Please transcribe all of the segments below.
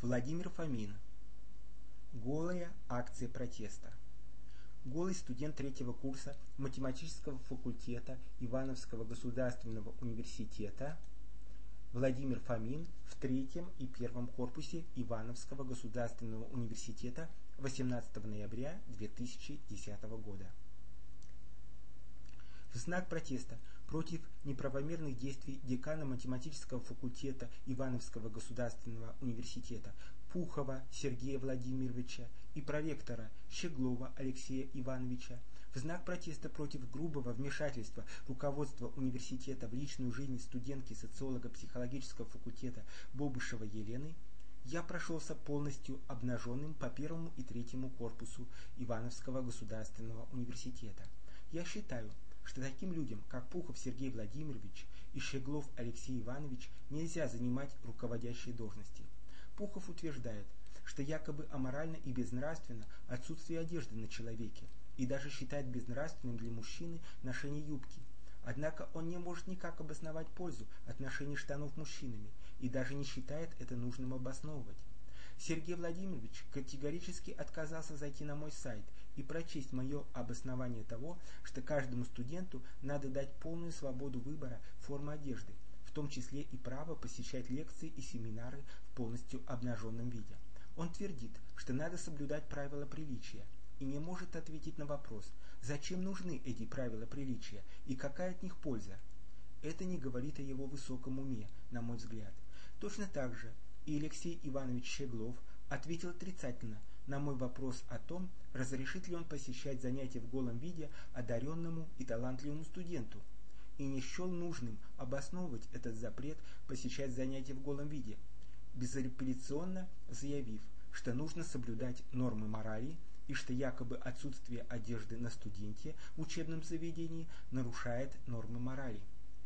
Владимир Фомин. Голая акция протеста. Голый студент третьего курса математического факультета Ивановского государственного университета Владимир Фомин в третьем и первом корпусе Ивановского государственного университета 18 ноября 2010 года. В знак протеста против неправомерных действий декана математического факультета Ивановского государственного университета Пухова Сергея Владимировича и проректора Щеглова Алексея Ивановича, в знак протеста против грубого вмешательства руководства университета в личную жизнь студентки социолого-психологического факультета Бобышевой Елены, я прошелся полностью обнаженным по первому и третьему корпусу Ивановского государственного университета. Я считаю, что таким людям, как Пухов Сергей Владимирович и Щеглов Алексей Иванович, нельзя занимать руководящие должности. Пухов утверждает, что якобы аморально и безнравственно отсутствие одежды на человеке, и даже считает безнравственным для мужчины ношение юбки. Однако он не может никак обосновать пользу от ношения штанов мужчинами и даже не считает это нужным обосновывать. Сергей Владимирович категорически отказался зайти на мой сайт и прочесть мое обоснование того, что каждому студенту надо дать полную свободу выбора формы одежды, в том числе и право посещать лекции и семинары в полностью обнаженном виде. Он твердит, что надо соблюдать правила приличия, и не может ответить на вопрос, зачем нужны эти правила приличия и какая от них польза. Это не говорит о его высоком уме, на мой взгляд. Точно так же и Алексей Иванович Щеглов ответил отрицательно на мой вопрос о том, разрешит ли он посещать занятия в голом виде одаренному и талантливому студенту, и не счел нужным обосновывать этот запрет посещать занятия в голом виде, безапелляционно заявив, что нужно соблюдать нормы морали и что якобы отсутствие одежды на студенте в учебном заведении нарушает нормы морали.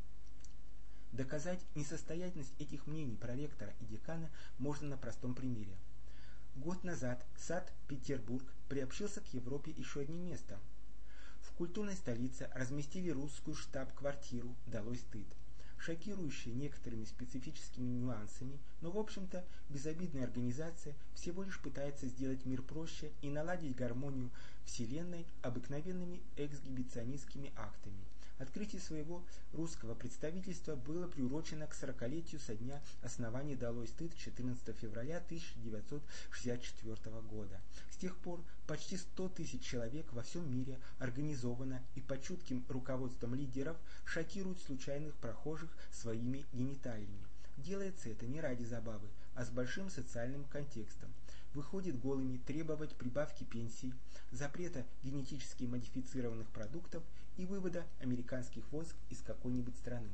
Доказать несостоятельность этих мнений проректора и декана можно на простом примере. Год назад Санкт-Петербург приобщился к Европе еще одним местом. В культурной столице разместили русскую штаб-квартиру «Долой стыд», шокирующая некоторыми специфическими нюансами, но в общем-то безобидная организация всего лишь пытается сделать мир проще и наладить гармонию вселенной обыкновенными эксгибиционистскими актами. Открытие своего русского представительства было приурочено к 40-летию со дня основания «Долой стыд» 14 февраля 1964 года. С тех пор почти 100 тысяч человек во всем мире организованно и под чутким руководством лидеров шокируют случайных прохожих своими гениталиями. Делается это не ради забавы, а с большим социальным контекстом. Выходит голыми требовать прибавки пенсий, запрета генетически модифицированных продуктов и вывода американских войск из какой-нибудь страны.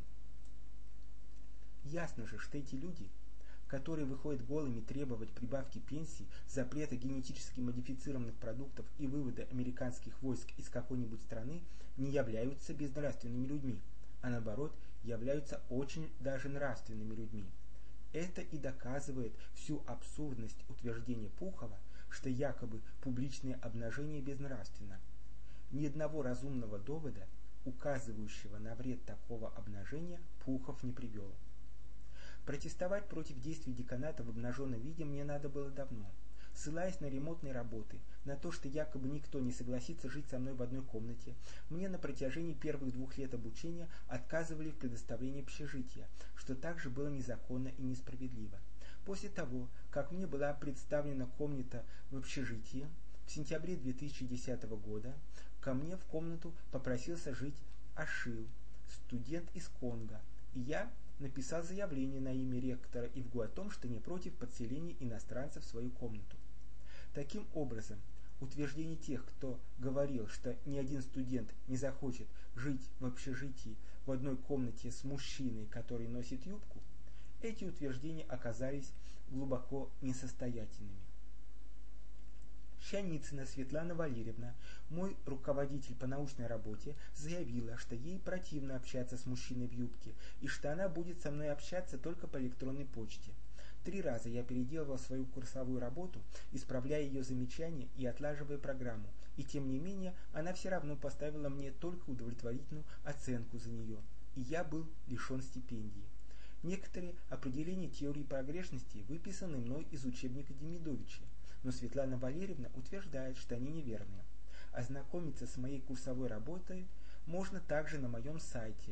Ясно же, что эти люди, которые выходят голыми требовать прибавки пенсий, запрета генетически модифицированных продуктов и вывода американских войск из какой-нибудь страны, не являются безнравственными людьми, а наоборот являются очень даже нравственными людьми. Это и доказывает всю абсурдность утверждения Пухова, что якобы публичное обнажение безнравственно. Ни одного разумного довода, указывающего на вред такого обнажения, Пухов не привел. Протестовать против действий деканата в обнаженном виде мне надо было давно. Ссылаясь на ремонтные работы, на то, что якобы никто не согласится жить со мной в одной комнате, мне на протяжении первых 2 лет обучения отказывали в предоставлении общежития, что также было незаконно и несправедливо. После того, как мне была представлена комната в общежитии, в сентябре 2010 года ко мне в комнату попросился жить Ашил, студент из Конго, и я написал заявление на имя ректора ИВГУ о том, что не против подселения иностранцев в свою комнату. Таким образом, утверждение тех, кто говорил, что ни один студент не захочет жить в общежитии в одной комнате с мужчиной, который носит юбку, эти утверждения оказались глубоко несостоятельными. Щаницына Светлана Валерьевна, мой руководитель по научной работе, заявила, что ей противно общаться с мужчиной в юбке и что она будет со мной общаться только по электронной почте. 3 раза я переделывал свою курсовую работу, исправляя ее замечания и отлаживая программу, и тем не менее она все равно поставила мне только удовлетворительную оценку за нее, и я был лишен стипендии. Некоторые определения теории погрешности выписаны мной из учебника Демидовича, но Светлана Валерьевна утверждает, что они неверные. Ознакомиться с моей курсовой работой можно также на моем сайте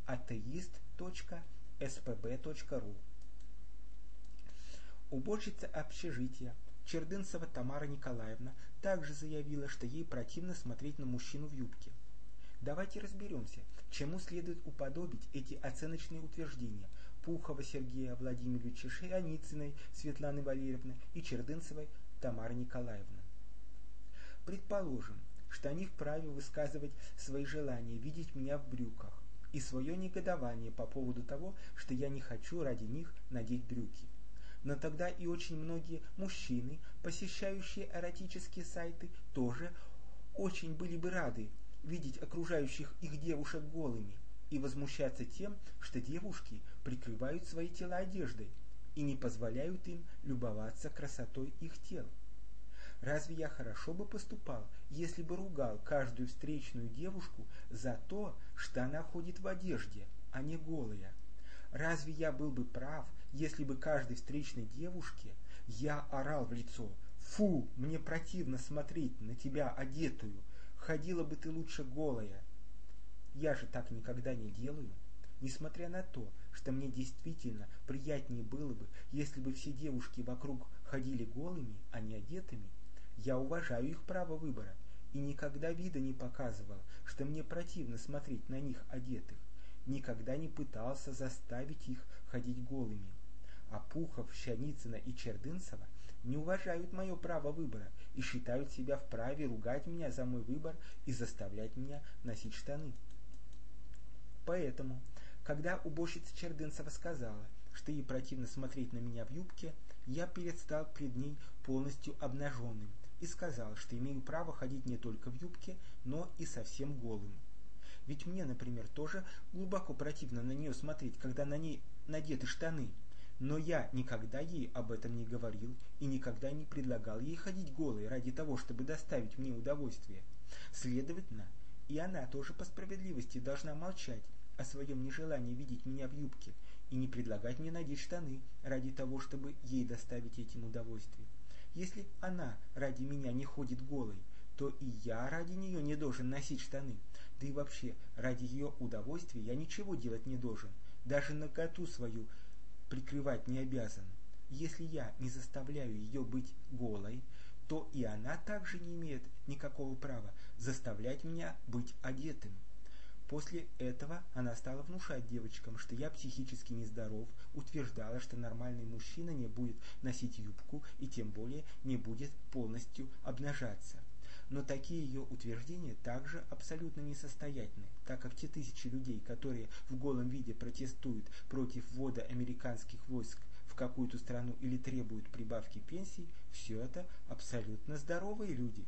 ateist.spb.ru. Уборщица общежития Чердынцева Тамара Николаевна также заявила, что ей противно смотреть на мужчину в юбке. Давайте разберемся, чему следует уподобить эти оценочные утверждения Пухова Сергея Владимировича, Шаницыной Светланы Валерьевны и Чердынцевой Тамары Николаевны. Предположим, что они вправе высказывать свои желания видеть меня в брюках и свое негодование по поводу того, что я не хочу ради них надеть брюки. Но тогда и очень многие мужчины, посещающие эротические сайты, тоже очень были бы рады видеть окружающих их девушек голыми и возмущаться тем, что девушки прикрывают свои тела одеждой и не позволяют им любоваться красотой их тел. Разве я хорошо бы поступал, если бы ругал каждую встречную девушку за то, что она ходит в одежде, а не голая? Разве я был бы прав, если бы каждой встречной девушке я орал в лицо: «Фу, мне противно смотреть на тебя одетую, ходила бы ты лучше голая»? Я же так никогда не делаю. Несмотря на то, что мне действительно приятнее было бы, если бы все девушки вокруг ходили голыми, а не одетыми, я уважаю их право выбора и никогда вида не показывал, что мне противно смотреть на них одетых, никогда не пытался заставить их ходить голыми. А Пухов, Щаницына и Чердынцева не уважают мое право выбора и считают себя вправе ругать меня за мой выбор и заставлять меня носить штаны. Поэтому, когда уборщица Чердынцева сказала, что ей противно смотреть на меня в юбке, я предстал пред ней полностью обнаженным и сказал, что имею право ходить не только в юбке, но и совсем голым. Ведь мне, например, тоже глубоко противно на нее смотреть, когда на ней надеты штаны, но я никогда ей об этом не говорил и никогда не предлагал ей ходить голой ради того, чтобы доставить мне удовольствие. Следовательно, и она тоже по справедливости должна молчать о своем нежелании видеть меня в юбке и не предлагать мне надеть штаны ради того, чтобы ей доставить этим удовольствие. Если она ради меня не ходит голой, то и я ради нее не должен носить штаны. Да и вообще, ради ее удовольствия я ничего делать не должен, даже наготу свою прикрывать не обязан. Если я не заставляю ее быть голой, то и она также не имеет никакого права заставлять меня быть одетым. После этого она стала внушать девочкам, что я психически нездоров, утверждала, что нормальный мужчина не будет носить юбку и тем более не будет полностью обнажаться. Но такие ее утверждения также абсолютно несостоятельны, так как те тысячи людей, которые в голом виде протестуют против ввода американских войск в какую-то страну или требуют прибавки пенсий, все это абсолютно здоровые люди.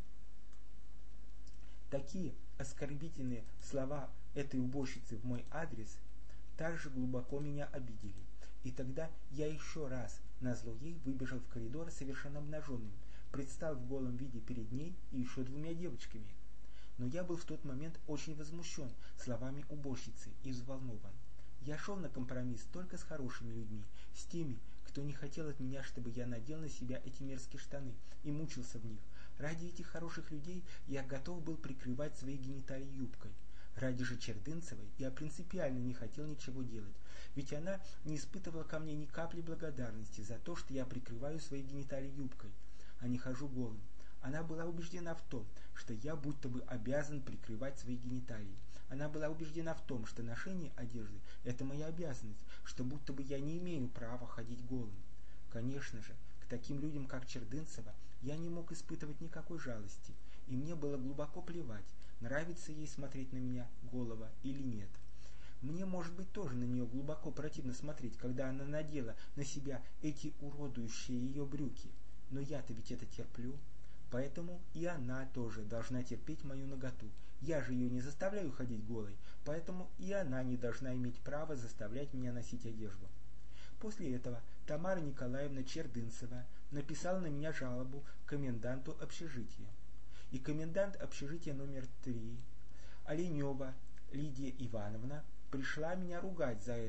Такие оскорбительные слова этой уборщицы в мой адрес также глубоко меня обидели. И тогда я еще раз назло ей выбежал в коридор совершенно обнаженным, предстал в голом виде перед ней и еще двумя девочками. Но я был в тот момент очень возмущен словами уборщицы и взволнован. Я шел на компромисс только с хорошими людьми, с теми, кто не хотел от меня, чтобы я надел на себя эти мерзкие штаны и мучился в них. Ради этих хороших людей я готов был прикрывать свои гениталии юбкой. Ради же Чердынцевой я принципиально не хотел ничего делать, ведь она не испытывала ко мне ни капли благодарности за то, что я прикрываю свои гениталии юбкой, а не хожу голым. Она была убеждена в том, что я будто бы обязан прикрывать свои гениталии. Она была убеждена в том, что ношение одежды – это моя обязанность, что будто бы я не имею права ходить голым. Конечно же, к таким людям, как Чердынцева, я не мог испытывать никакой жалости, и мне было глубоко плевать, нравится ей смотреть на меня голого или нет. Мне, может быть, тоже на нее глубоко противно смотреть, когда она надела на себя эти уродующие ее брюки. Но я-то ведь это терплю. Поэтому и она тоже должна терпеть мою наготу. Я же ее не заставляю ходить голой, поэтому и она не должна иметь права заставлять меня носить одежду. После этого Тамара Николаевна Чердынцева написала на меня жалобу коменданту общежития. И комендант общежития номер 3, Оленева Лидия Ивановна, пришла меня ругать за это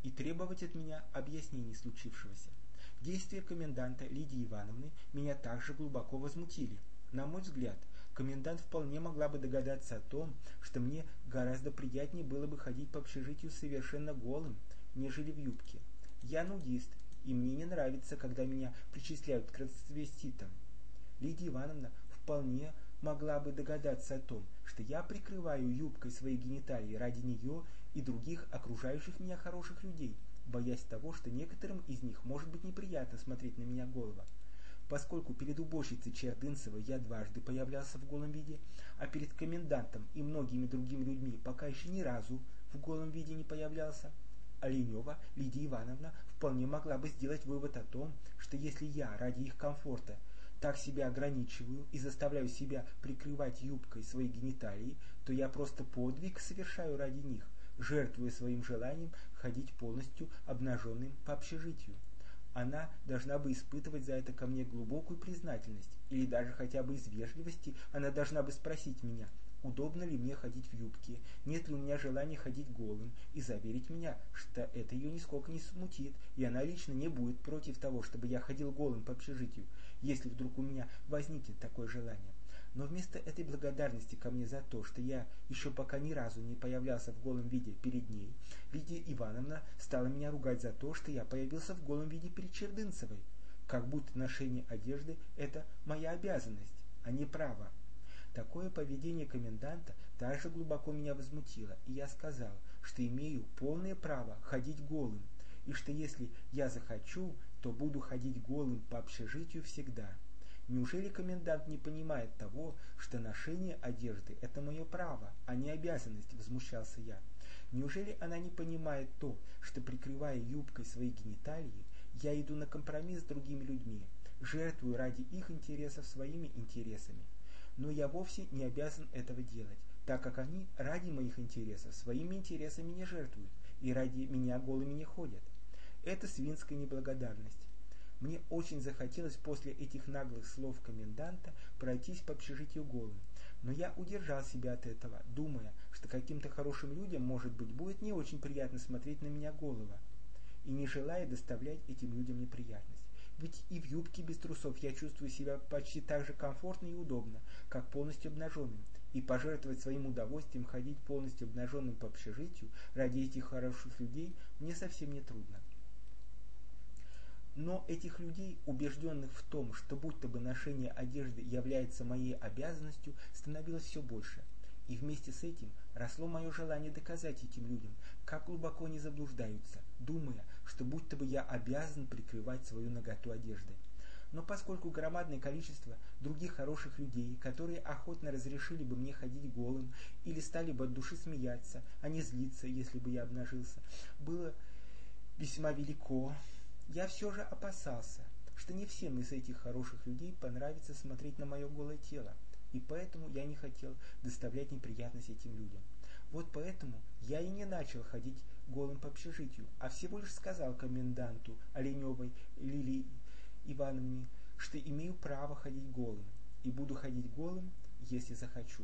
и требовать от меня объяснений случившегося. Действия коменданта Лидии Ивановны меня также глубоко возмутили. На мой взгляд, комендант вполне могла бы догадаться о том, что мне гораздо приятнее было бы ходить по общежитию совершенно голым, нежели в юбке. Я нудист, и мне не нравится, когда меня причисляют к трансвеститам. Лидия Ивановна вполне могла бы догадаться о том, что я прикрываю юбкой свои гениталии ради нее и других окружающих меня хороших людей, боясь того, что некоторым из них может быть неприятно смотреть на меня голого. Поскольку перед уборщицей Чердынцевой я дважды появлялся в голом виде, а перед комендантом и многими другими людьми пока еще ни разу в голом виде не появлялся, Оленева Лидия Ивановна вполне могла бы сделать вывод о том, что если я ради их комфорта так себя ограничиваю и заставляю себя прикрывать юбкой свои гениталии, то я просто подвиг совершаю ради них, жертвуя своим желанием ходить полностью обнаженным по общежитию. Она должна бы испытывать за это ко мне глубокую признательность, или даже хотя бы из вежливости она должна бы спросить меня, удобно ли мне ходить в юбке, нет ли у меня желания ходить голым, и заверить меня, что это ее нисколько не смутит, и она лично не будет против того, чтобы я ходил голым по общежитию, если вдруг у меня возникнет такое желание. Но вместо этой благодарности ко мне за то, что я еще пока ни разу не появлялся в голом виде перед ней, Лидия Ивановна стала меня ругать за то, что я появился в голом виде перед Чердынцевой, как будто ношение одежды – это моя обязанность, а не право. Такое поведение коменданта также глубоко меня возмутило, и я сказал, что имею полное право ходить голым, и что если я захочу, то буду ходить голым по общежитию всегда. Неужели комендант не понимает того, что ношение одежды – это мое право, а не обязанность, возмущался я. Неужели она не понимает то, что, прикрывая юбкой свои гениталии, я иду на компромисс с другими людьми, жертвую ради их интересов своими интересами? Но я вовсе не обязан этого делать, так как они ради моих интересов своими интересами не жертвуют и ради меня голыми не ходят. Это свинская неблагодарность. Мне очень захотелось после этих наглых слов коменданта пройтись по общежитию голым, но я удержал себя от этого, думая, что каким-то хорошим людям, может быть, будет не очень приятно смотреть на меня голого, и не желая доставлять этим людям неприятность. Ведь и в юбке без трусов я чувствую себя почти так же комфортно и удобно, как полностью обнаженным, и пожертвовать своим удовольствием ходить полностью обнаженным по общежитию ради этих хороших людей мне совсем не трудно. Но этих людей, убежденных в том, что будто бы ношение одежды является моей обязанностью, становилось все больше. И вместе с этим росло мое желание доказать этим людям, как глубоко они заблуждаются, думая, что будто бы я обязан прикрывать свою наготу одеждой. Но поскольку громадное количество других хороших людей, которые охотно разрешили бы мне ходить голым или стали бы от души смеяться, а не злиться, если бы я обнажился, было весьма велико, я все же опасался, что не всем из этих хороших людей понравится смотреть на мое голое тело, и поэтому я не хотел доставлять неприятность этим людям. Вот поэтому я и не начал ходить голым по общежитию, а всего лишь сказал коменданту Оленевой Лилии Ивановне, что имею право ходить голым, и буду ходить голым, если захочу.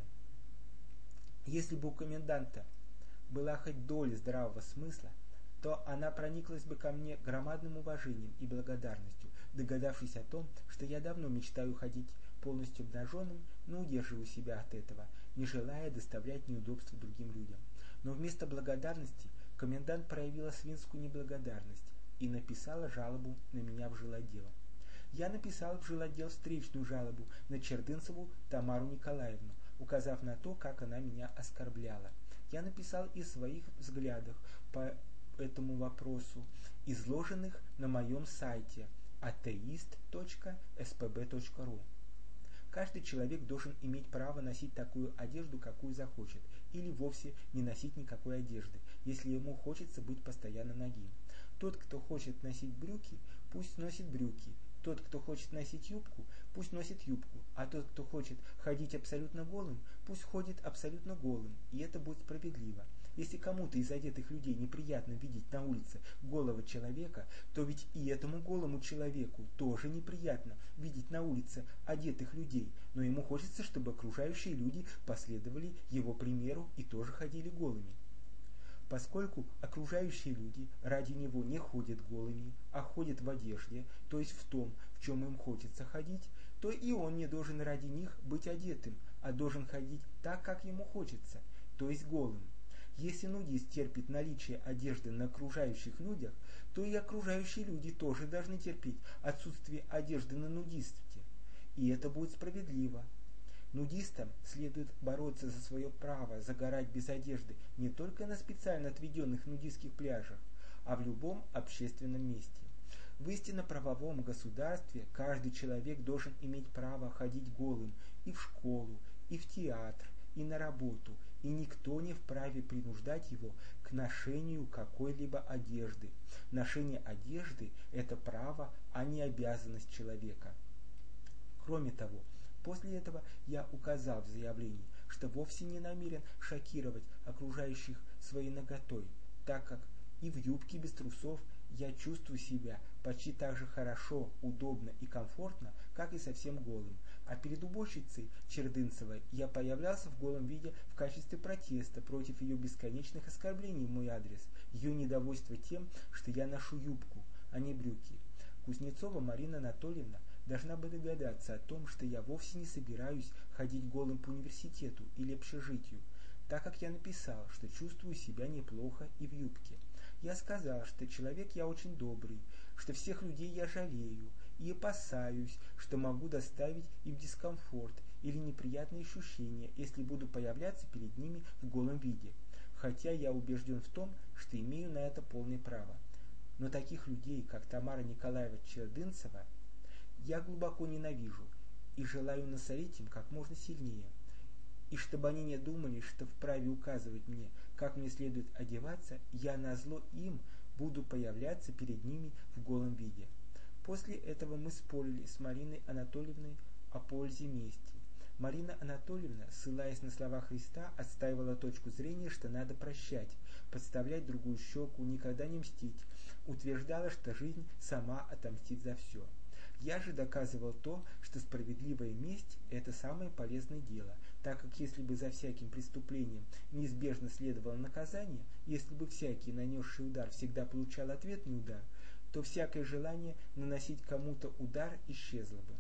Если бы у коменданта была хоть доля здравого смысла, то она прониклась бы ко мне громадным уважением и благодарностью, догадавшись о том, что я давно мечтаю ходить полностью обнаженным, но удерживаю себя от этого, не желая доставлять неудобства другим людям. Но вместо благодарности комендант проявила свинскую неблагодарность и написала жалобу на меня в жилотдел. Я написал в жилотдел встречную жалобу на Чердынцеву Тамару Николаевну, указав на то, как она меня оскорбляла. Я написал и своих взглядах по этому вопросу, изложенных на моем сайте atheist.spb.ru. Каждый человек должен иметь право носить такую одежду, какую захочет, или вовсе не носить никакой одежды, если ему хочется быть постоянно нагим. Тот, кто хочет носить брюки, пусть носит брюки. Тот, кто хочет носить юбку, пусть носит юбку, а тот, кто хочет ходить абсолютно голым, пусть ходит абсолютно голым, и это будет справедливо. Если кому-то из одетых людей неприятно видеть на улице голого человека, то ведь и этому голому человеку тоже неприятно видеть на улице одетых людей, но ему хочется, чтобы окружающие люди последовали его примеру и тоже ходили голыми. поскольку окружающие люди ради него не ходят голыми, а ходят в одежде, то есть в том, в чем им хочется ходить, то и он не должен ради них быть одетым, а должен ходить так, как ему хочется, то есть голым. Если нудист терпит наличие одежды на окружающих людях, то и окружающие люди тоже должны терпеть отсутствие одежды на нудисте. И это будет справедливо. Нудистам следует бороться за свое право загорать без одежды не только на специально отведенных нудистских пляжах, а в любом общественном месте. В истинно правовом государстве каждый человек должен иметь право ходить голым и в школу, и в театр, и на работу, и никто не вправе принуждать его к ношению какой-либо одежды. Ношение одежды – это право, а не обязанность человека. Кроме того, после этого я указал в заявлении, что вовсе не намерен шокировать окружающих своей наготой, так как и в юбке без трусов я чувствую себя почти так же хорошо, удобно и комфортно, как и совсем голым. А перед уборщицей Чердынцевой я появлялся в голом виде в качестве протеста против ее бесконечных оскорблений в мой адрес, ее недовольства тем, что я ношу юбку, а не брюки. Кузнецова Марина Анатольевна должна бы догадаться о том, что я вовсе не собираюсь ходить голым по университету или общежитию, так как я написал, что чувствую себя неплохо и в юбке. Я сказал, что человек я очень добрый, что всех людей я жалею и опасаюсь, что могу доставить им дискомфорт или неприятные ощущения, если буду появляться перед ними в голом виде, хотя я убежден в том, что имею на это полное право. Но таких людей, как Тамара Николаевна Чердынцева, я глубоко ненавижу и желаю насолить им как можно сильнее. И чтобы они не думали, что вправе указывать мне, как мне следует одеваться, я назло им буду появляться перед ними в голом виде. После этого мы спорили с Мариной Анатольевной о пользе мести. Марина Анатольевна, ссылаясь на слова Христа, отстаивала точку зрения, что надо прощать, подставлять другую щеку, никогда не мстить, утверждала, что жизнь сама отомстит за все. Я же доказывал то, что справедливая месть – это самое полезное дело, так как если бы за всяким преступлением неизбежно следовало наказание, если бы всякий нанесший удар всегда получал ответный удар, то всякое желание наносить кому-то удар исчезло бы.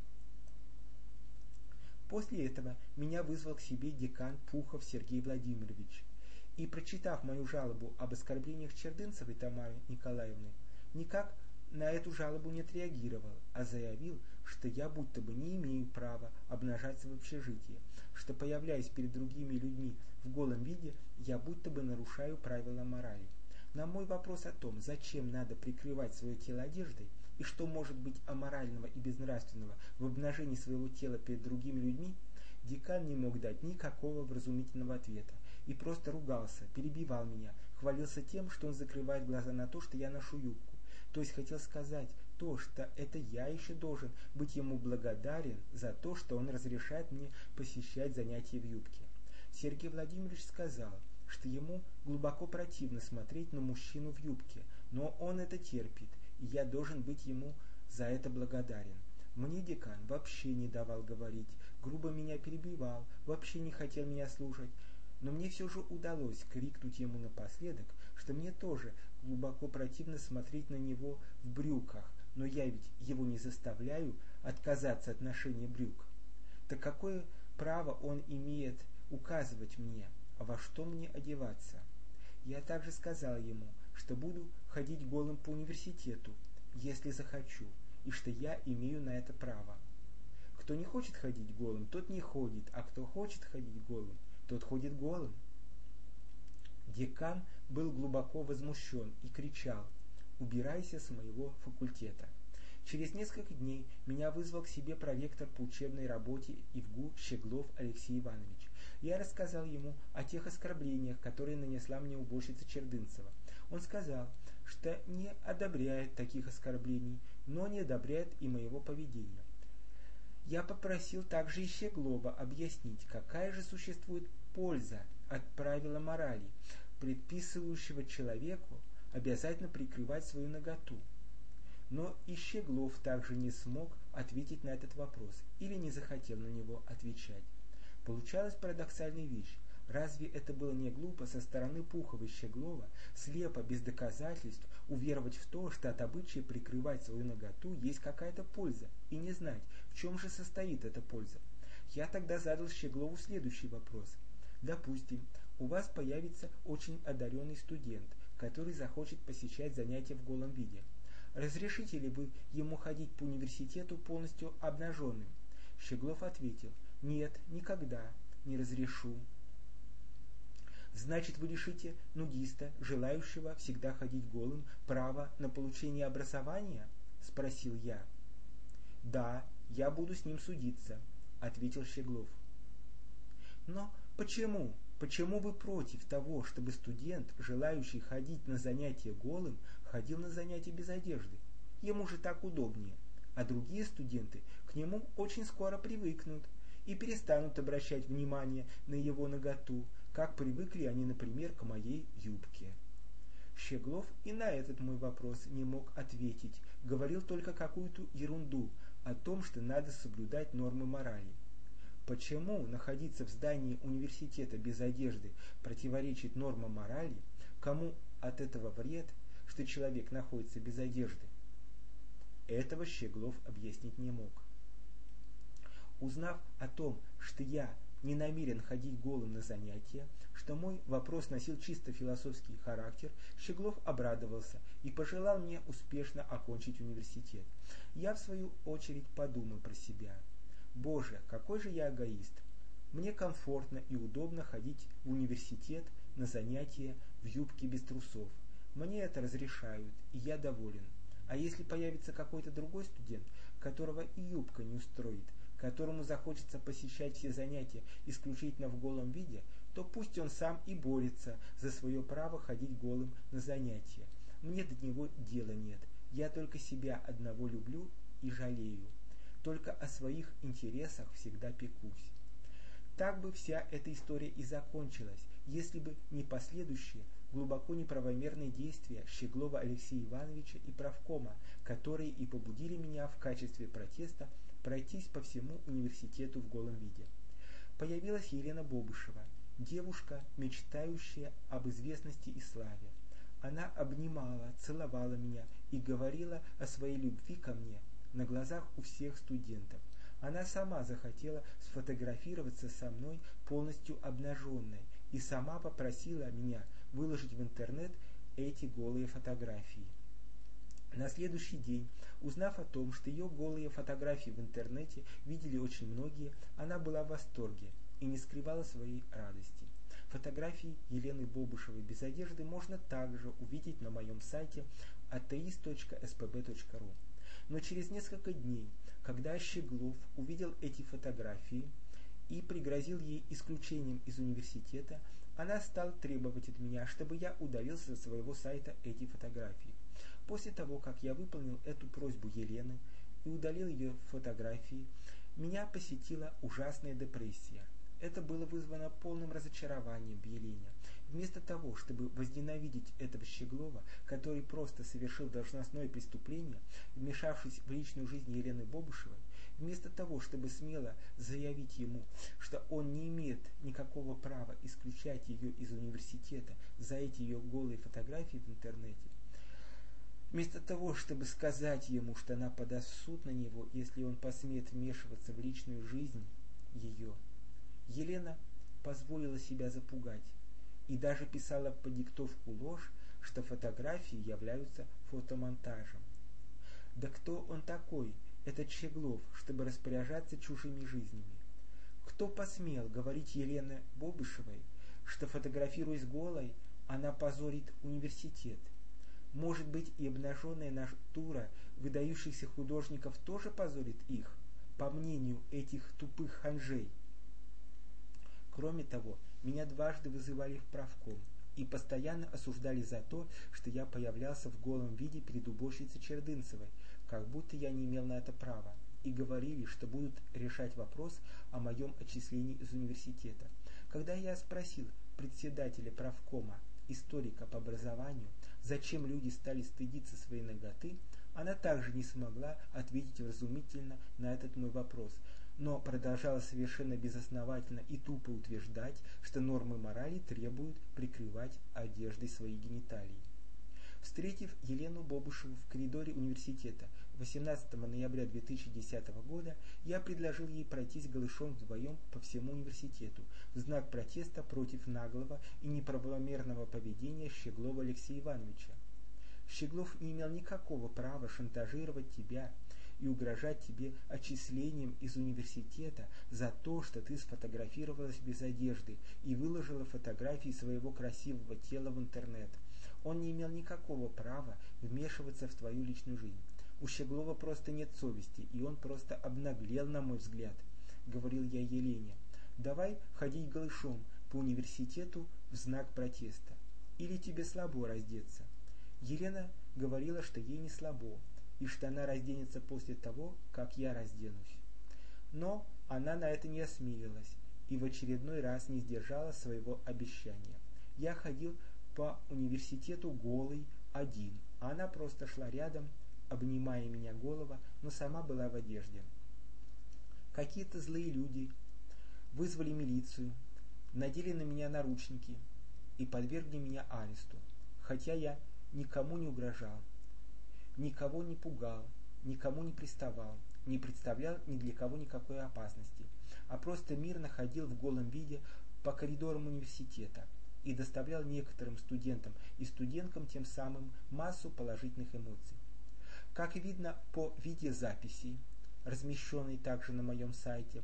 После этого меня вызвал к себе декан Пухов Сергей Владимирович и, прочитав мою жалобу об оскорблениях Чердынцевой Тамары Николаевны, никак на эту жалобу не отреагировал, а заявил, что я будто бы не имею права обнажаться в общежитии, что, появляясь перед другими людьми в голом виде, я будто бы нарушаю правила морали. На мой вопрос о том, зачем надо прикрывать свое тело одеждой, и что может быть аморального и безнравственного в обнажении своего тела перед другими людьми, декан не мог дать никакого вразумительного ответа и просто ругался, перебивал меня, хвалился тем, что он закрывает глаза на то, что я ношу юбку. То есть хотел сказать то, что это я еще должен быть ему благодарен за то, что он разрешает мне посещать занятия в юбке. Сергей Владимирович сказал, что ему глубоко противно смотреть на мужчину в юбке, но он это терпит, и я должен быть ему за это благодарен. Мне декан вообще не давал говорить, грубо меня перебивал, вообще не хотел меня слушать, но мне все же удалось крикнуть ему напоследок, что мне тоже глубоко противно смотреть на него в брюках, но я ведь его не заставляю отказаться от ношения брюк. Так какое право он имеет указывать мне, во что мне одеваться? Я также сказал ему, что буду ходить голым по университету, если захочу, и что я имею на это право. Кто не хочет ходить голым, тот не ходит, а кто хочет ходить голым, тот ходит голым. Декан был глубоко возмущен и кричал: «Убирайся с моего факультета!». Через несколько дней меня вызвал к себе проректор по учебной работе ИВГУ Щеглов Алексей Иванович. Я рассказал ему о тех оскорблениях, которые нанесла мне уборщица Чердынцева. Он сказал, что не одобряет таких оскорблений, но не одобряет и моего поведения. Я попросил также и Щеглова объяснить, какая же существует польза от правила морали, предписывающего человеку обязательно прикрывать свою наготу. Но и Щеглов также не смог ответить на этот вопрос или не захотел на него отвечать. Получалась парадоксальная вещь. Разве это было не глупо со стороны Пухова и Щеглова, слепо, без доказательств, уверовать в то, что от обычая прикрывать свою наготу есть какая-то польза, и не знать, в чем же состоит эта польза? Я тогда задал Щеглову следующий вопрос. Допустим, у вас появится очень одаренный студент, который захочет посещать занятия в голом виде. Разрешите ли вы ему ходить по университету полностью обнаженным? Щеглов ответил: нет, никогда не разрешу. Значит, вы лишите нудиста, желающего всегда ходить голым, права на получение образования? Спросил я. Да, я буду с ним судиться, ответил Щеглов. Но почему? Почему вы против того, чтобы студент, желающий ходить на занятия голым, ходил на занятия без одежды? Ему же так удобнее. А другие студенты к нему очень скоро привыкнут и перестанут обращать внимание на его наготу, как привыкли они, например, к моей юбке. Щеглов и на этот мой вопрос не мог ответить, говорил только какую-то ерунду о том, что надо соблюдать нормы морали. Почему находиться в здании университета без одежды противоречит нормам морали? Кому от этого вред, что человек находится без одежды? Этого Щеглов объяснить не мог. Узнав о том, что я не намерен ходить голым на занятия, что мой вопрос носил чисто философский характер, Щеглов обрадовался и пожелал мне успешно окончить университет. Я, в свою очередь, подумал про себя. Боже, какой же я эгоист! Мне комфортно и удобно ходить в университет на занятия в юбке без трусов. Мне это разрешают, и я доволен. А если появится какой-то другой студент, которого и юбка не устроит, которому захочется посещать все занятия исключительно в голом виде, то пусть он сам и борется за свое право ходить голым на занятия. Мне до него дела нет. Я только себя одного люблю и жалею. Только о своих интересах всегда пекусь. Так бы вся эта история и закончилась, если бы не последующие, глубоко неправомерные действия Щеглова Алексея Ивановича и правкома, которые и побудили меня в качестве протеста пройтись по всему университету в голом виде. Появилась Елена Бобышева, девушка, мечтающая об известности и славе. Она обнимала, целовала меня и говорила о своей любви ко мне на глазах у всех студентов. Она сама захотела сфотографироваться со мной полностью обнаженной и сама попросила меня выложить в интернет эти голые фотографии. На следующий день, узнав о том, что ее голые фотографии в интернете видели очень многие, она была в восторге и не скрывала своей радости. Фотографии Елены Бобышевой без одежды можно также увидеть на моем сайте ateist.spb.ru. Но через несколько дней, когда Щеглов увидел эти фотографии и пригрозил ей исключением из университета, она стала требовать от меня, чтобы я удалил со своего сайта эти фотографии. После того, как я выполнил эту просьбу Елены и удалил ее фотографии, меня посетила ужасная депрессия. Это было вызвано полным разочарованием в Елене. Вместо того, чтобы возненавидеть этого Щеглова, который просто совершил должностное преступление, вмешавшись в личную жизнь Елены Бобышевой, вместо того, чтобы смело заявить ему, что он не имеет никакого права исключать ее из университета за эти ее голые фотографии в интернете, вместо того, чтобы сказать ему, что она подаст в суд на него, если он посмеет вмешиваться в личную жизнь ее, Елена позволила себя запугать и даже писала под диктовку ложь, что фотографии являются фотомонтажем. Да кто он такой, этот Щеглов, чтобы распоряжаться чужими жизнями? Кто посмел говорить Елене Бобышевой, что, фотографируясь голой, она позорит университет? Может быть, и обнаженная натура выдающихся художников тоже позорит их, по мнению этих тупых ханжей? Кроме того, меня дважды вызывали в правком и постоянно осуждали за то, что я появлялся в голом виде перед уборщицей Чердынцевой, как будто я не имел на это права, и говорили, что будут решать вопрос о моем отчислении из университета. Когда я спросил председателя правкома, историка по образованию, зачем люди стали стыдиться своей наготы, она также не смогла ответить вразумительно на этот мой вопрос, но продолжала совершенно безосновательно и тупо утверждать, что нормы морали требуют прикрывать одеждой свои гениталии. Встретив Елену Бобышеву в коридоре университета 18 ноября 2010 года, я предложил ей пройтись голышом вдвоем по всему университету в знак протеста против наглого и неправомерного поведения Щеглова Алексея Ивановича. Щеглов не имел никакого права шантажировать тебя и угрожать тебе отчислением из университета за то, что ты сфотографировалась без одежды и выложила фотографии своего красивого тела в интернет. Он не имел никакого права вмешиваться в твою личную жизнь. У Щеглова просто нет совести, и он просто обнаглел, на мой взгляд, говорил я Елене. Давай ходить голышом по университету в знак протеста. Или тебе слабо раздеться? Елена говорила, что ей не слабо, и что она разденется после того, как я разденусь. Но она на это не осмелилась и в очередной раз не сдержала своего обещания. Я ходил по университету голый один, а она просто шла рядом, обнимая меня голого, но сама была в одежде. Какие-то злые люди вызвали милицию, надели на меня наручники и подвергли меня аресту, хотя я никому не угрожал, никого не пугал, никому не приставал, не представлял ни для кого никакой опасности, а просто мирно ходил в голом виде по коридорам университета и доставлял некоторым студентам и студенткам тем самым массу положительных эмоций. Как видно по видеозаписи, размещенной также на моем сайте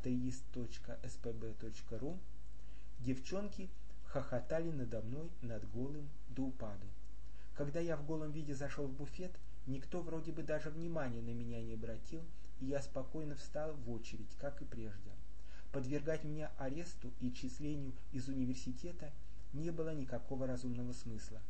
ateist.spb.ru, девчонки хохотали надо мной над голым до упаду. Когда я в голом виде зашел в буфет, никто вроде бы даже внимания на меня не обратил, и я спокойно встал в очередь, как и прежде. Подвергать меня аресту и отчислению из университета не было никакого разумного смысла.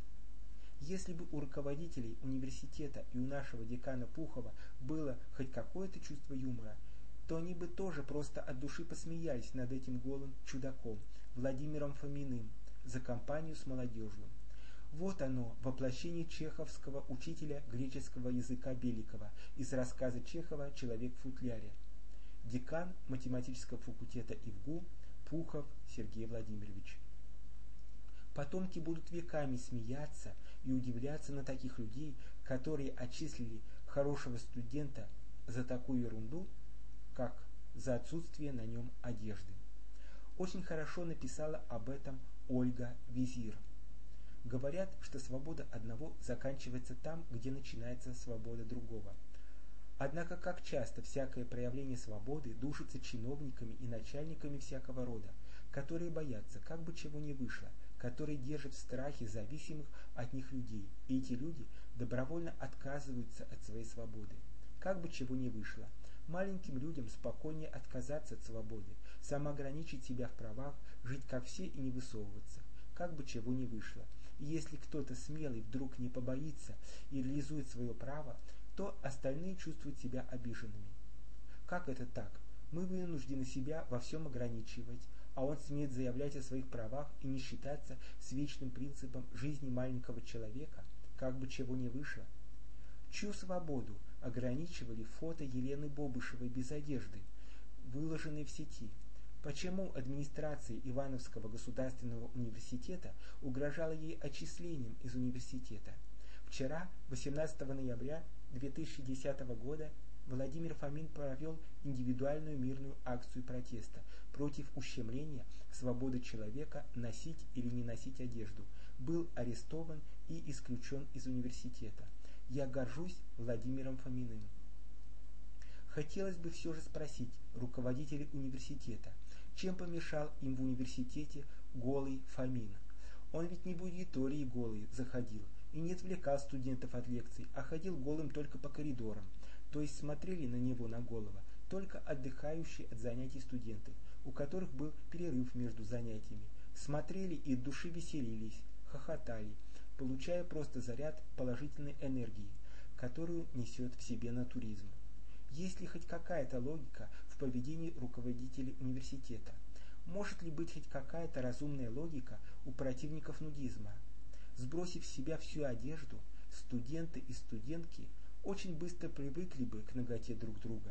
Если бы у руководителей университета и у нашего декана Пухова было хоть какое-то чувство юмора, то они бы тоже просто от души посмеялись над этим голым чудаком Владимиром Фоминым за компанию с молодежью. Вот оно, воплощение чеховского учителя греческого языка Беликова из рассказа Чехова «Человек в футляре». Декан математического факультета ИВГУ Пухов Сергей Владимирович. Потомки будут веками смеяться и удивляться на таких людей, которые отчислили хорошего студента за такую ерунду, как за отсутствие на нем одежды. Очень хорошо написала об этом Ольга Визир. Говорят, что свобода одного заканчивается там, где начинается свобода другого. Однако как часто всякое проявление свободы душится чиновниками и начальниками всякого рода, которые боятся, как бы чего ни вышло, которые держат в страхе зависимых от них людей, и эти люди добровольно отказываются от своей свободы. Как бы чего ни вышло, маленьким людям спокойнее отказаться от свободы, самоограничить себя в правах, жить как все и не высовываться, как бы чего ни вышло. И если кто-то смелый вдруг не побоится и реализует свое право, то остальные чувствуют себя обиженными. Как это так? Мы вынуждены себя во всем ограничивать, а он смеет заявлять о своих правах и не считаться с вечным принципом жизни маленького человека, как бы чего ни вышло. Чью свободу ограничивали фото Елены Бобышевой без одежды, выложенные в сети? Почему администрация Ивановского государственного университета угрожала ей отчислением из университета? Вчера, 18 ноября 2010 года, Владимир Фомин провел индивидуальную мирную акцию протеста против ущемления свободы человека носить или не носить одежду. Был арестован и исключен из университета. Я горжусь Владимиром Фоминым. Хотелось бы все же спросить руководителей университета, чем помешал им в университете голый Фомин? Он ведь не в аудитории голый заходил и не отвлекал студентов от лекций, а ходил голым только по коридорам. То есть смотрели на него, на голого, только отдыхающие от занятий студенты, у которых был перерыв между занятиями. Смотрели и от души веселились, хохотали, получая просто заряд положительной энергии, которую несет в себе натуризм. Есть ли хоть какая-то логика в поведении руководителей университета? Может ли быть хоть какая-то разумная логика у противников нудизма? Сбросив с себя всю одежду, студенты и студентки очень быстро привыкли бы к наготе друг друга,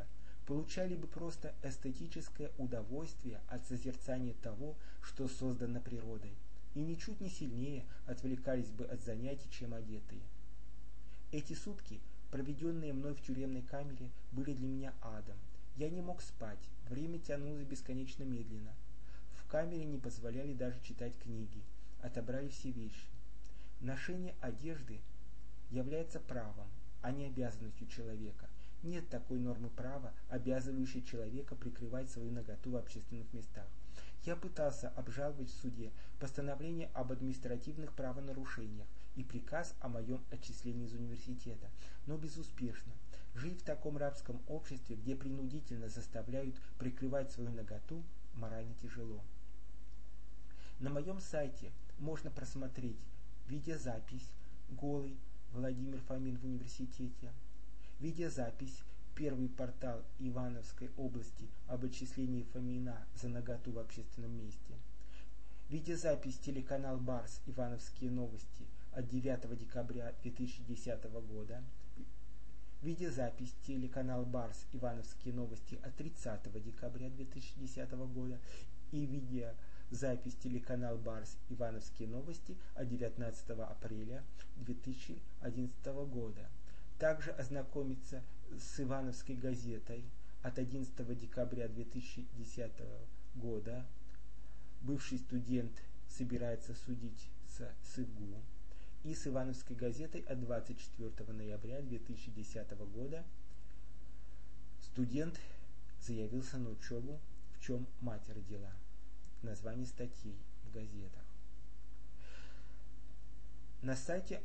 получали бы просто эстетическое удовольствие от созерцания того, что создано природой, и ничуть не сильнее отвлекались бы от занятий, чем одетые. Эти сутки, проведенные мной в тюремной камере, были для меня адом. Я не мог спать, время тянулось бесконечно медленно. В камере не позволяли даже читать книги, отобрали все вещи. Ношение одежды является правом, а не обязанностью человека. Нет такой нормы права, обязывающей человека прикрывать свою наготу в общественных местах. Я пытался обжаловать в суде постановление об административных правонарушениях и приказ о моем отчислении из университета, но безуспешно. Жить в таком рабском обществе, где принудительно заставляют прикрывать свою наготу, морально тяжело. На моем сайте можно просмотреть видеозапись «Голый Владимир Фомин в университете», видеозапись «Первый портал Ивановской области об отчислении Фомина за наготу в общественном месте», видеозапись телеканал Барс «Ивановские новости» от 9 декабря 2010 года, видеозапись телеканал Барс «Ивановские новости» от 30 декабря 2010 года и видеозапись телеканал Барс «Ивановские новости» от 19 апреля 2011 года. Также ознакомиться с Ивановской газетой от 11 декабря 2010 года. Бывший студент собирается судить с ИВГУ. И с Ивановской газетой от 24 ноября 2010 года. Студент заявился на учебу, в чем мать родила. Название статей в газетах. На сайте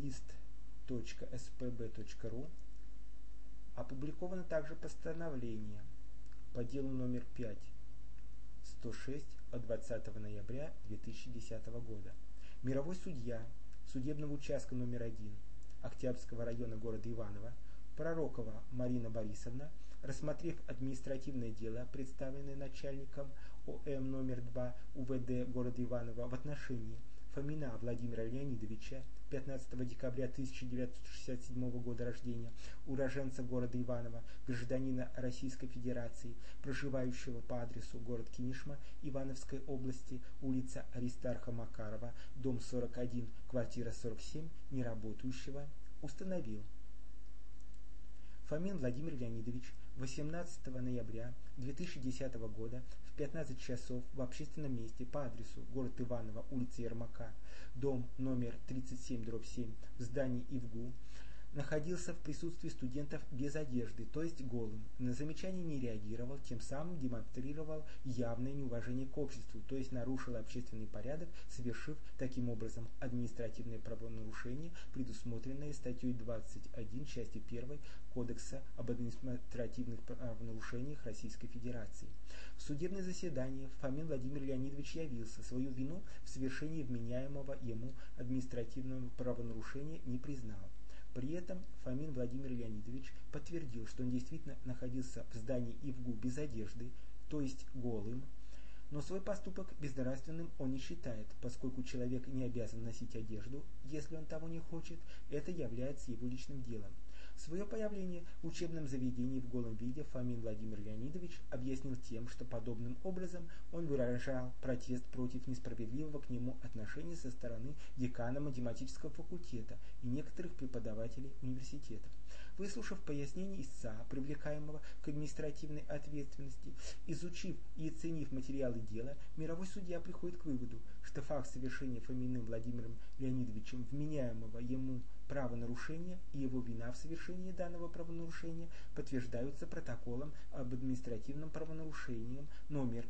ateist.spb.ru опубликовано также постановление по делу номер 5-106 от 20 ноября 2010 года. Мировой судья судебного участка номер 1 Октябрьского района города Иваново Пророкова Марина Борисовна, рассмотрев административное дело, представленное начальником ОМ номер 2 УВД города Иваново в отношении Фомина Владимира Леонидовича, 15 декабря 1967 года рождения, уроженца города Иваново, гражданина Российской Федерации, проживающего по адресу город Кинешма, Ивановской области, улица Аристарха Макарова, дом 41, квартира 47, неработающего, установил. Фомин Владимир Леонидович 18 ноября 2010 года в 15 часов в общественном месте по адресу город Иваново, улица Ермака, дом номер 37/7 в здании ИВГУ, находился в присутствии студентов без одежды, то есть голым. На замечание не реагировал, тем самым демонстрировал явное неуважение к обществу, то есть нарушил общественный порядок, совершив таким образом административное правонарушение, предусмотренное статьей 21 части 1 Кодекса об административных правонарушениях Российской Федерации. В судебное заседание Фомин Владимир Леонидович явился, свою вину в совершении вменяемого ему административного правонарушения не признал. При этом Фомин Владимир Леонидович подтвердил, что он действительно находился в здании ИВГУ без одежды, то есть голым, но свой поступок безнравственным он не считает, поскольку человек не обязан носить одежду, если он того не хочет, это является его личным делом. Свое появление в учебном заведении в голом виде Фомин Владимир Леонидович объяснил тем, что подобным образом он выражал протест против несправедливого к нему отношения со стороны декана математического факультета и некоторых преподавателей университета. Выслушав пояснение истца, привлекаемого к административной ответственности, изучив и оценив материалы дела, мировой судья приходит к выводу, что факт совершения Фоминым Владимиром Леонидовичем вменяемого ему правонарушения и его вина в совершении данного правонарушения подтверждаются протоколом об административном правонарушении номер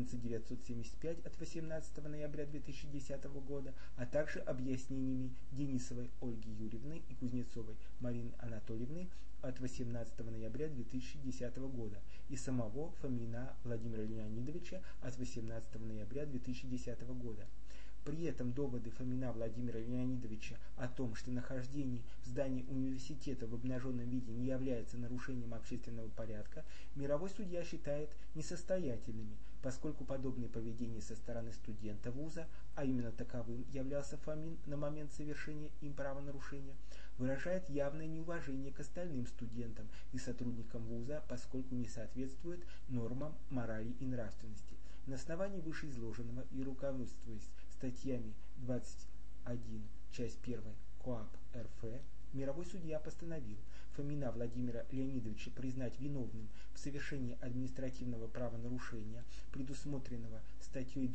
11975 от 18 ноября 2010 года, а также объяснениями Денисовой Ольги Юрьевны и Кузнецовой Марины Анатольевны от 18 ноября 2010 года и самого Фомина Владимира Леонидовича от 18 ноября 2010 года. При этом доводы Фомина Владимира Леонидовича о том, что нахождение в здании университета в обнаженном виде не является нарушением общественного порядка, мировой судья считает несостоятельными, поскольку подобное поведение со стороны студента вуза, а именно таковым являлся Фомин на момент совершения им правонарушения, выражает явное неуважение к остальным студентам и сотрудникам вуза, поскольку не соответствует нормам морали и нравственности. На основании вышеизложенного и руководствуясь статьями 21, часть 1 КоАП РФ, мировой судья постановил Фомина Владимира Леонидовича признать виновным в совершении административного правонарушения, предусмотренного статьей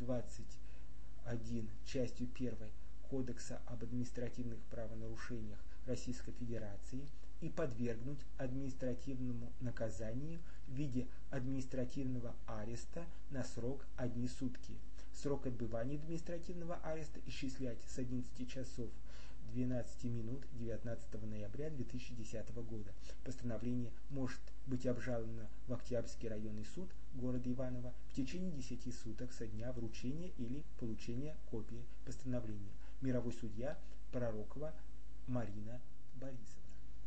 21, частью 1 Кодекса об административных правонарушениях Российской Федерации и подвергнуть административному наказанию в виде административного ареста на срок 1 сутки. Срок отбывания административного ареста исчислять с 11 часов 12 минут 19 ноября 2010 года. Постановление может быть обжаловано в Октябрьский районный суд города Иваново в течение 10 суток со дня вручения или получения копии постановления. Мировой судья Пророкова Марина Борисовна.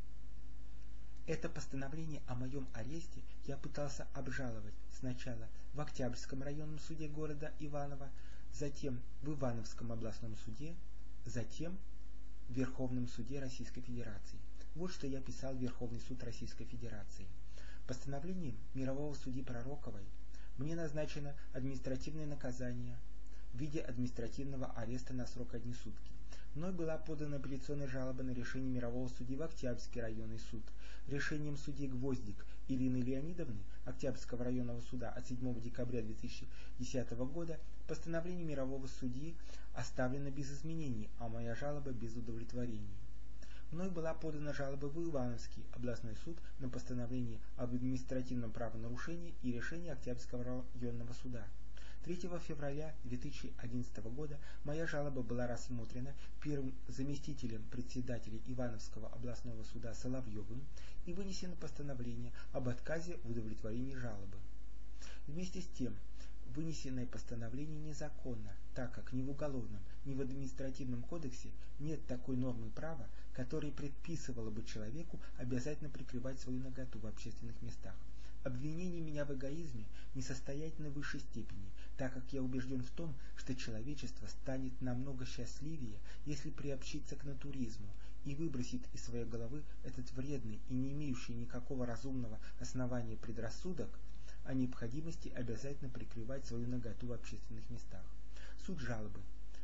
Это постановление о моем аресте я пытался обжаловать сначала в Октябрьском районном суде города Иваново, затем в Ивановском областном суде, затем в Верховном суде Российской Федерации. Вот что я писал в Верховный суд Российской Федерации. Постановлением мирового судьи Пророковой мне назначено административное наказание в виде административного ареста на срок 1 сутки. Мной была подана апелляционная жалоба на решение мирового судьи в Октябрьский районный суд. Решением судьи Гвоздик Ирины Леонидовны Октябрьского районного суда от 7 декабря 2010 года постановление мирового судьи оставлено без изменений, а моя жалоба без удовлетворения. Мной была подана жалоба в Ивановский областной суд на постановление об административном правонарушении и решение Октябрьского районного суда. 3 февраля 2011 года моя жалоба была рассмотрена первым заместителем председателя Ивановского областного суда Соловьевым и вынесено постановление об отказе в удовлетворении жалобы. Вместе с тем, вынесенное постановление незаконно, так как ни в Уголовном, ни в Административном кодексе нет такой нормы права, которая предписывала бы человеку обязательно прикрывать свою наготу в общественных местах. Обвинение меня в эгоизме несостоятельно в высшей степени, так как я убежден в том, что человечество станет намного счастливее, если приобщиться к натуризму и выбросит из своей головы этот вредный и не имеющий никакого разумного основания предрассудок о необходимости обязательно прикрывать свою наготу в общественных местах. Суть жалобы.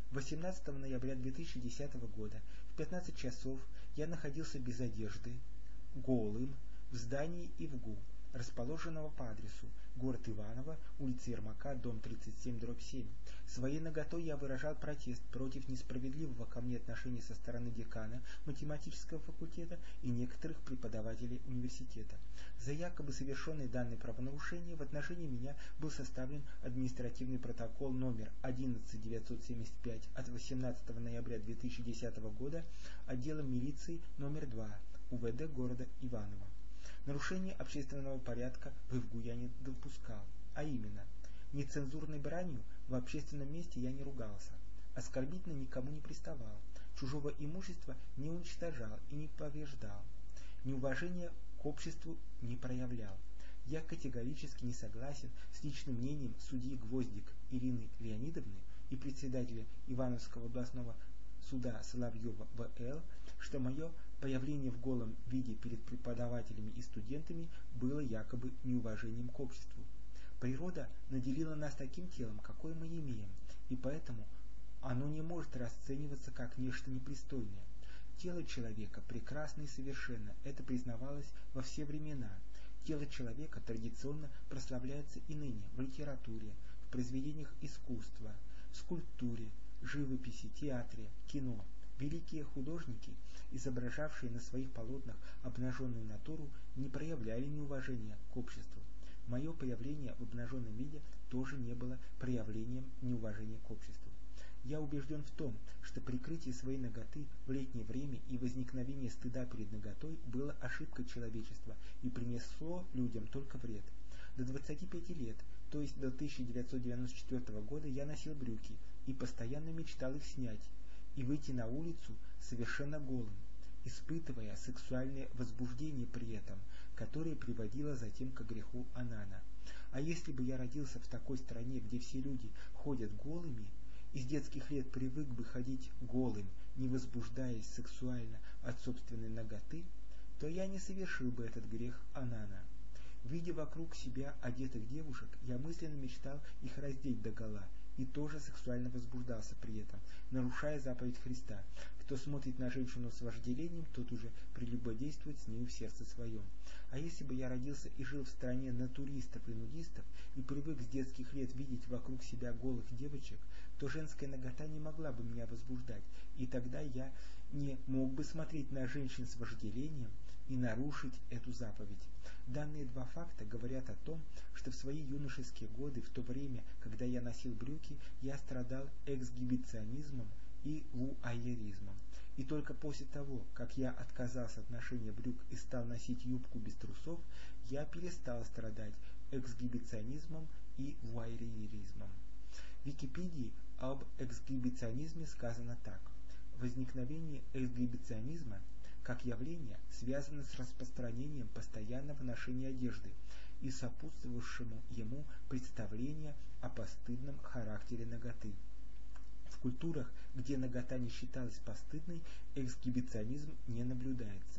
18 ноября 2010 года в 15 часов я находился без одежды, голым, в здании ИВГУ, расположенного по адресу город Иваново, улица Ермака, дом 37/7. Своей наготой я выражал протест против несправедливого ко мне отношения со стороны декана математического факультета и некоторых преподавателей университета. За якобы совершенное данное правонарушение в отношении меня был составлен административный протокол номер 11975 от 18 ноября 2010 года отделом милиции номер 2 УВД города Иваново. Нарушение общественного порядка в ИВГУ я не допускал, а именно, нецензурной бранью в общественном месте я не ругался, оскорбительно никому не приставал, чужого имущества не уничтожал и не повреждал, неуважения к обществу не проявлял. Я категорически не согласен с личным мнением судьи Гвоздик Ирины Леонидовны и председателя Ивановского областного суда Соловьева В.Л., что мое появление в голом виде перед преподавателями и студентами было якобы неуважением к обществу. Природа наделила нас таким телом, какое мы имеем, и поэтому оно не может расцениваться как нечто непристойное. Тело человека прекрасно и совершенно, это признавалось во все времена. Тело человека традиционно прославляется и ныне в литературе, в произведениях искусства, в скульптуре, живописи, театре, кино. Великие художники, изображавшие на своих полотнах обнаженную натуру, не проявляли неуважения к обществу. Мое появление в обнаженном виде тоже не было проявлением неуважения к обществу. Я убежден в том, что прикрытие своей наготы в летнее время и возникновение стыда перед наготой было ошибкой человечества и принесло людям только вред. До 25 лет, то есть до 1994 года, я носил брюки и постоянно мечтал их снять и выйти на улицу совершенно голым, испытывая сексуальное возбуждение при этом, которое приводило затем к греху Онана. А если бы я родился в такой стране, где все люди ходят голыми, и с детских лет привык бы ходить голым, не возбуждаясь сексуально, от собственной наготы, то я не совершил бы этот грех Анана. Видя вокруг себя одетых девушек, я мысленно мечтал их раздеть догола и тоже сексуально возбуждался при этом, нарушая заповедь Христа. Кто смотрит на женщину с вожделением, тот уже прелюбодействует с нею в сердце своем. А если бы я родился и жил в стране натуристов и нудистов и привык с детских лет видеть вокруг себя голых девочек, то женская нагота не могла бы меня возбуждать, и тогда я не мог бы смотреть на женщин с вожделением и нарушить эту заповедь. Данные два факта говорят о том, что в свои юношеские годы, в то время, когда я носил брюки, я страдал эксгибиционизмом и вуайеризмом. И только после того, как я отказался от ношения брюк и стал носить юбку без трусов, я перестал страдать эксгибиционизмом и вуайеризмом. В Википедии об эксгибиционизме сказано так. Возникновение эксгибиционизма как явление связано с распространением постоянного ношения одежды и сопутствовавшему ему представление о постыдном характере наготы. В культурах, где нагота не считалась постыдной, эксгибиционизм не наблюдается.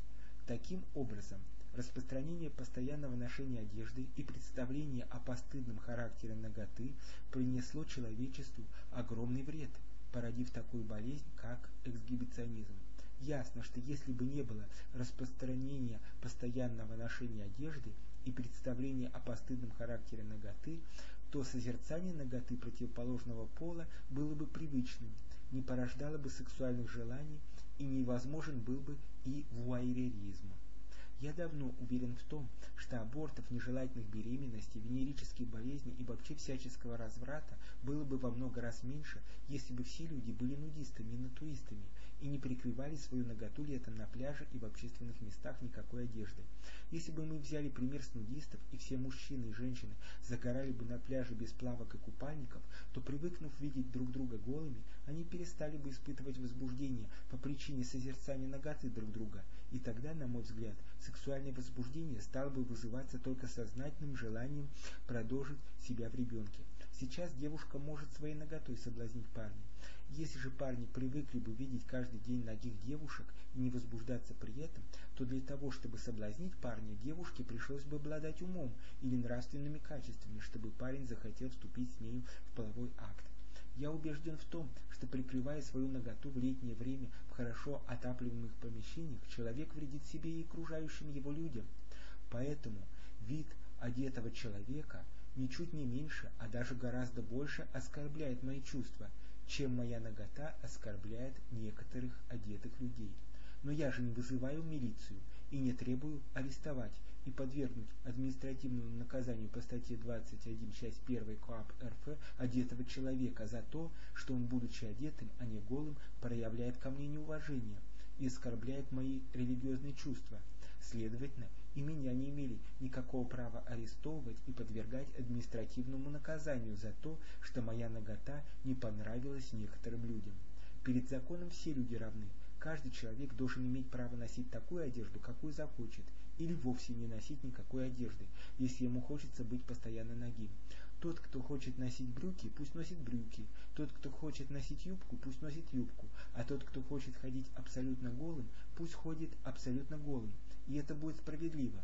Таким образом, распространение постоянного ношения одежды и представление о постыдном характере наготы принесло человечеству огромный вред, породив такую болезнь, как эксгибиционизм. Ясно, что если бы не было распространения постоянного ношения одежды и представления о постыдном характере наготы, то созерцание наготы противоположного пола было бы привычным, не порождало бы сексуальных желаний и невозможен был бы и вуайеризм. Я давно уверен в том, что абортов, нежелательных беременностей, венерических болезней и вообще всяческого разврата было бы во много раз меньше, если бы все люди были нудистами и натуистами и не прикрывали свою наготу летом на пляже и в общественных местах никакой одеждой. Если бы мы взяли пример с нудистов и все мужчины и женщины загорали бы на пляже без плавок и купальников, то, привыкнув видеть друг друга голыми, они перестали бы испытывать возбуждение по причине созерцания наготы друг друга, и тогда, на мой взгляд, сексуальное возбуждение стало бы вызываться только сознательным желанием продолжить себя в ребенке. Сейчас девушка может своей наготой соблазнить парня. Если же парни привыкли бы видеть каждый день нагих девушек и не возбуждаться при этом, то для того, чтобы соблазнить парня, девушке пришлось бы обладать умом или нравственными качествами, чтобы парень захотел вступить с нею в половой акт. Я убежден в том, что, прикрывая свою наготу в летнее время в хорошо отапливаемых помещениях, человек вредит себе и окружающим его людям. Поэтому вид одетого человека ничуть не меньше, а даже гораздо больше оскорбляет мои чувства, чем моя нагота оскорбляет некоторых одетых людей. Но я же не вызываю милицию и не требую арестовать и подвергнуть административному наказанию по статье 21, часть 1 КоАП РФ одетого человека за то, что он, будучи одетым, а не голым, проявляет ко мне неуважение и оскорбляет мои религиозные чувства. Следовательно, и меня не имели никакого права арестовывать и подвергать административному наказанию за то, что моя нагота не понравилась некоторым людям. Перед законом все люди равны. Каждый человек должен иметь право носить такую одежду, какую захочет, или вовсе не носить никакой одежды, если ему хочется быть постоянно нагим. Тот, кто хочет носить брюки, пусть носит брюки. Тот, кто хочет носить юбку, пусть носит юбку. А тот, кто хочет ходить абсолютно голым, пусть ходит абсолютно голым. И это будет справедливо.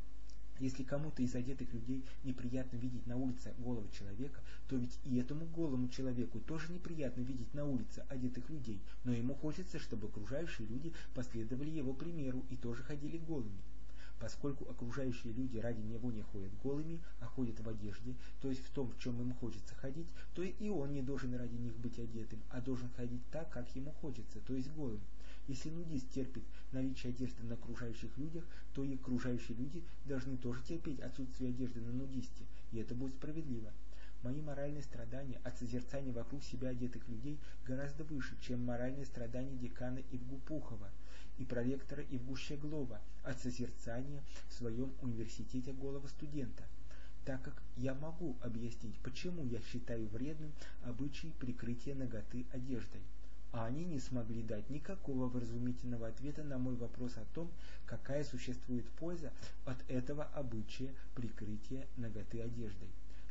Если кому-то из одетых людей неприятно видеть на улице голого человека, то ведь и этому голому человеку тоже неприятно видеть на улице одетых людей, но ему хочется, чтобы окружающие люди последовали его примеру и тоже ходили голыми. Поскольку окружающие люди ради него не ходят голыми, а ходят в одежде, то есть в том, в чем им хочется ходить, то и он не должен ради них быть одетым, а должен ходить так, как ему хочется, то есть голым. Если нудист терпит наличие одежды на окружающих людях, то и окружающие люди должны тоже терпеть отсутствие одежды на нудисте, и это будет справедливо. Мои моральные страдания от созерцания вокруг себя одетых людей гораздо выше, чем моральные страдания декана Ивгупухова и проректора Ивгущеглова от созерцания в своем университете голого студента, так как я могу объяснить, почему я считаю вредным обычай прикрытия наготы одеждой. А они не смогли дать никакого вразумительного ответа на мой вопрос о том, какая существует польза от этого обычая прикрытия наготы одеждой.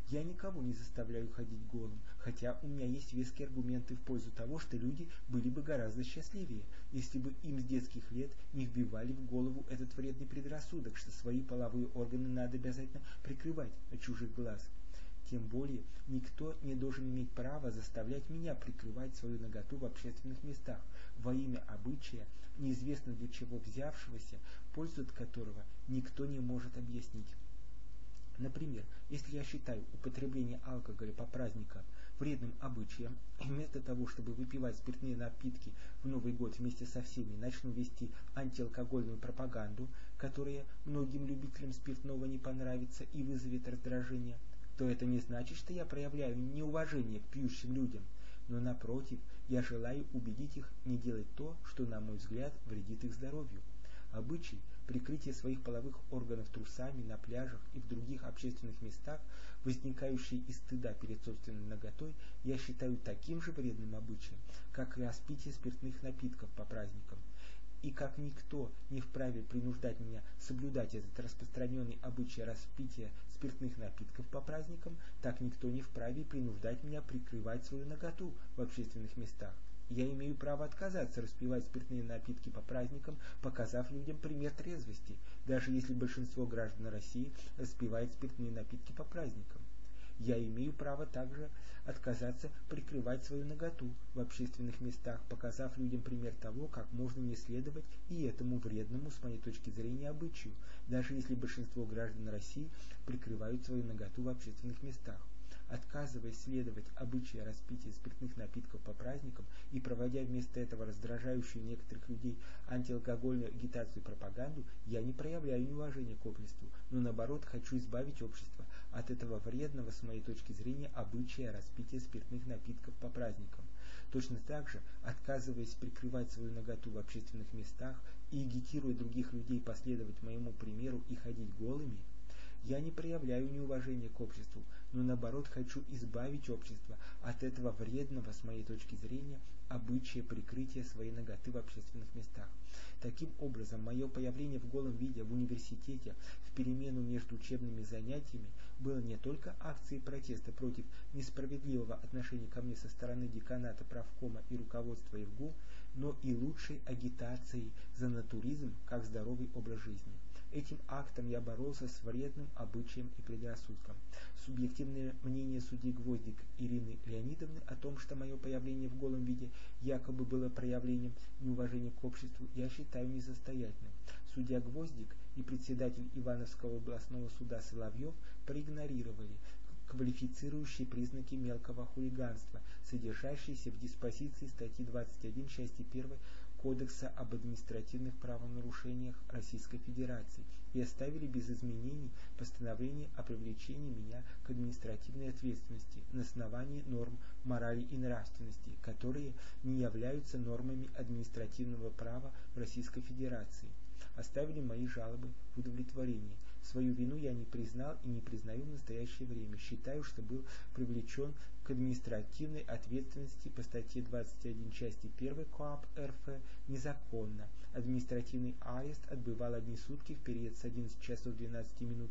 Я никого не заставляю ходить голым, хотя у меня есть веские аргументы в пользу того, что люди были бы гораздо счастливее, если бы им с детских лет не вбивали в голову этот вредный предрассудок, что свои половые органы надо обязательно прикрывать от чужих глаз. Тем более, никто не должен иметь права заставлять меня прикрывать свою наготу в общественных местах во имя обычая, неизвестно для чего взявшегося, пользу от которого никто не может объяснить. Например, если я считаю употребление алкоголя по праздникам вредным обычаем, и вместо того, чтобы выпивать спиртные напитки в Новый год вместе со всеми, начну вести антиалкогольную пропаганду, которая многим любителям спиртного не понравится и вызовет раздражение, то это не значит, что я проявляю неуважение к пьющим людям, но напротив, я желаю убедить их не делать то, что, на мой взгляд, вредит их здоровью. Обычай прикрытия своих половых органов трусами на пляжах и в других общественных местах, возникающий из стыда перед собственной наготой, я считаю таким же вредным обычаем, как и распитие спиртных напитков по праздникам. И как никто не вправе принуждать меня соблюдать этот распространенный обычай распития спиртных напитков по праздникам, так никто не вправе принуждать меня прикрывать свою наготу в общественных местах. Я имею право отказаться распивать спиртные напитки по праздникам, показав людям пример трезвости, даже если большинство граждан России распивает спиртные напитки по праздникам. Я имею право также отказаться прикрывать свою наготу в общественных местах, показав людям пример того, как можно не следовать и этому вредному, с моей точки зрения, обычаю, даже если большинство граждан России прикрывают свою наготу в общественных местах. Отказываясь следовать обычаю распития спиртных напитков по праздникам и проводя вместо этого раздражающую некоторых людей антиалкогольную агитацию и пропаганду, я не проявляю неуважения к обществу, но наоборот хочу избавить общество от этого вредного, с моей точки зрения, обычая распития спиртных напитков по праздникам. Точно так же, отказываясь прикрывать свою наготу в общественных местах и агитируя других людей последовать моему примеру и ходить голыми, я не проявляю неуважения к обществу, но наоборот хочу избавить общество от этого вредного, с моей точки зрения, обычая прикрытия своей наготы в общественных местах. Таким образом, мое появление в голом виде в университете в перемену между учебными занятиями было не только акцией протеста против несправедливого отношения ко мне со стороны деканата, правкома и руководства ИВГУ, но и лучшей агитацией за натуризм как здоровый образ жизни. Этим актом я боролся с вредным обычаем и предрассудком. Субъективное мнение судьи Гвоздик Ирины Леонидовны о том, что мое появление в голом виде якобы было проявлением неуважения к обществу, я считаю несостоятельным. Судья Гвоздик и председатель Ивановского областного суда Соловьев проигнорировали квалифицирующие признаки мелкого хулиганства, содержащиеся в диспозиции статьи 21 части 1 Кодекса об административных правонарушениях Российской Федерации и оставили без изменений постановление о привлечении меня к административной ответственности на основании норм морали и нравственности, которые не являются нормами административного права в Российской Федерации. Оставили мои жалобы в удовлетворении. Свою вину я не признал и не признаю в настоящее время. Считаю, что был привлечен к административной ответственности по статье 21 части 1 КоАП РФ незаконно. Административный арест отбывал 1 сутки в период с 11 часов 12 минут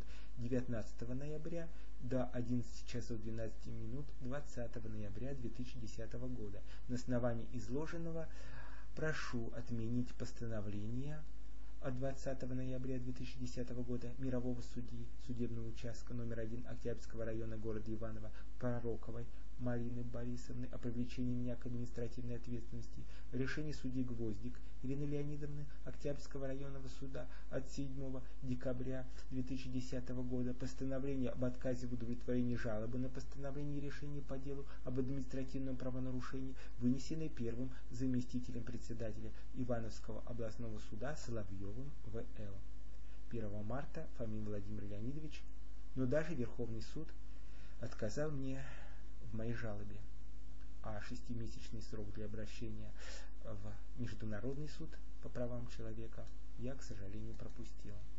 19 ноября до 11 часов 12 минут 20 ноября 2010 года. На основании изложенного прошу отменить постановление от 20 ноября 2010 года мирового судьи судебного участка номер 1 Октябрьского района города Иваново Пророковой Марины Борисовны о привлечении меня к административной ответственности, решение судьи Гвоздик Ирины Леонидовны Октябрьского районного суда от 7 декабря 2010 года, постановление об отказе в удовлетворении жалобы на постановление решения по делу об административном правонарушении, вынесенной первым заместителем председателя Ивановского областного суда Соловьевым В.Л. 1 марта Фомин Владимир Леонидович, но даже Верховный суд отказал мне в моей жалобе, а 6-месячный срок для обращения в Международный суд по правам человека я, к сожалению, пропустил.